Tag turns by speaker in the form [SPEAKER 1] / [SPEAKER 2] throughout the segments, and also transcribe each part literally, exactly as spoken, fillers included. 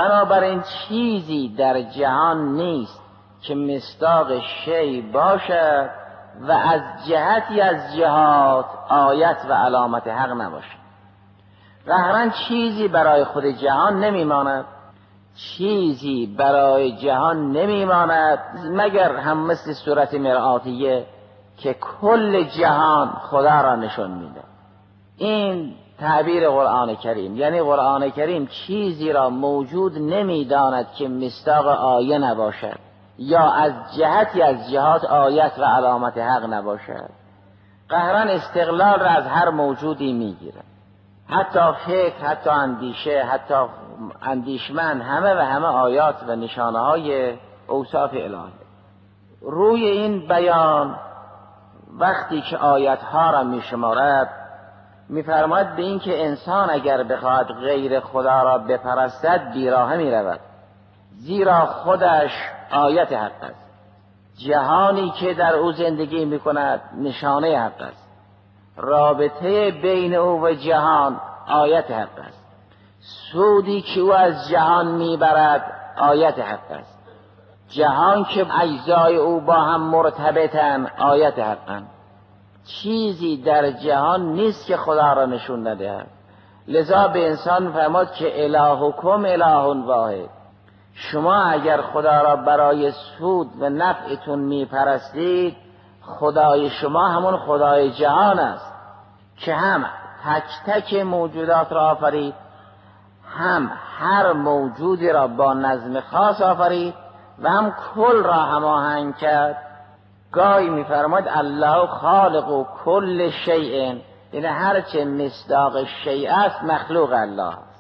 [SPEAKER 1] بنابراین چیزی در جهان نیست که مصداق شی باشد و از جهتی از جهات آیت و علامت حق نباشد. ظاهراً چیزی برای خود جهان نمیماند، چیزی برای جهان نمیماند مگر هم مثل صورت مرآتیه که کل جهان خدا را نشون میده. این تعبیر قرآن کریم، یعنی قرآن کریم چیزی را موجود نمیداند که مصداق آیه نباشد یا از جهتی از جهات آیت و علامت حق نباشد. قهراً استقلال را از هر موجودی میگیره، حتی فکر، حتی اندیشه، حتی اندیشمند، همه و همه آیات و نشانه های اوصاف الهی. روی این بیان وقتی که آیت ها را می شمارد می‌فرماید به این که انسان اگر بخواهد غیر خدا را بپرستد بیراه می رود، زیرا خودش آیت حق است. جهانی که در او زندگی می کند نشانه حق است. رابطه بین او و جهان آیت حق است. سودی که او از جهان میبرد آیت حق است. جهان که اجزای او با هم مرتبطن آیت حقن. چیزی در جهان نیست که خدا را نشون ندهد. لذا به انسان فرمود که الهکم اله واحد. شما اگر خدا را برای سود و نفعتون میپرستید، خدای شما همون خدای جهان است که هم تک تک موجودات را آفرید، هم هر موجودی را با نظم خاص آفرید و هم کل را هماهنگ کرد. گاهی می‌فرماید الله خالق و کل شیء، یعنی هر چه مصداق شیء است مخلوق الله است.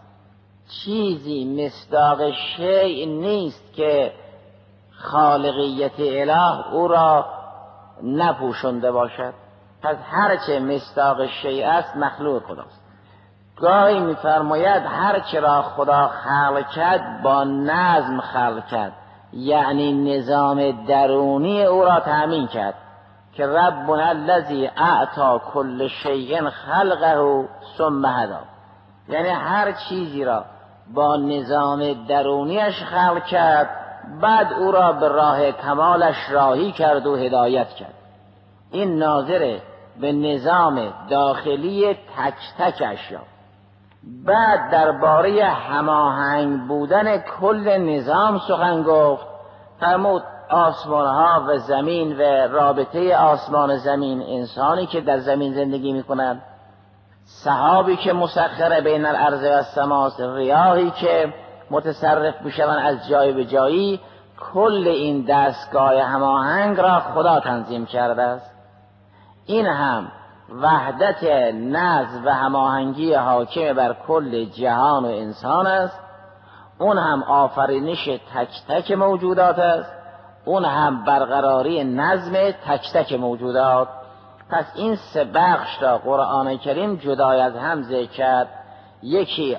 [SPEAKER 1] چیزی مصداق شیء نیست که خالقیت اله او را نپوشنده باشد. پس هر چه مصداق شیء است مخلوق خداست. گاهی می‌فرماید هر چه را خدا خلق کرد با نظم خلق کرد، یعنی نظام درونی او را تأمین کرد که ربنا الذی اعطی کل شیء خلقه ثم هدی، یعنی هر چیزی را با نظام درونیش خلق کرد، بعد او را به راه کمالش راهی کرد و هدایت کرد. این ناظر به نظام داخلی تک تک اشیا. بعد درباره هماهنگ بودن کل نظام سخن گفت. فرمود آسمان ها و زمین و رابطه آسمان و زمین، انسانی که در زمین زندگی می کند، سحابی که مسخر بین الارض و السماء، ریاحی که متصرف میشوند از جای به جایی، کل این دستگاه هماهنگ را خدا تنظیم کرده است. این هم وحدت نظم و هماهنگی حاکم بر کل جهان و انسان است. اون هم آفرینش تک تک موجودات است، اون هم برقراری نظم تک تک موجودات. پس این سه بخش را قرآن کریم جدای از هم ذکر کرد. یکی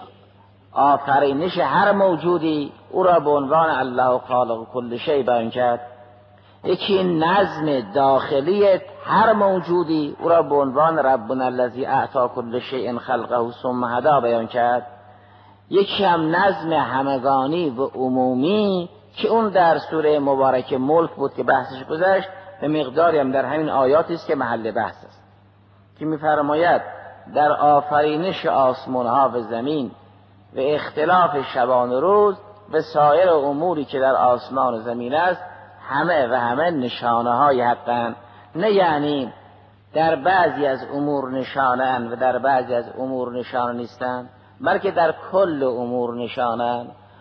[SPEAKER 1] آفرینش هر موجودی، او را به عنوان الله خالق کل شیء بیان کرد. یکی نظم داخلی هر موجودی، او را به عنوان ربنا الذی اعطی کل شیء خلقه ثم هدی بیان کرد. یکی هم نظم همگانی و عمومی که اون در سوره مبارک ملک بود که بحثش گذشت، به مقداری هم در همین آیاتی است که محل بحث است، که می‌فرماید در آفرینش آسمان ها و زمین و اختلاف شبان و روز و سایر اموری که در آسمان و زمین است، همه و همه نشانه های حقن. نه یعنی در بعضی از امور نشانه و در بعضی از امور نشانه نیستند، بلکه در کل امور نشانه.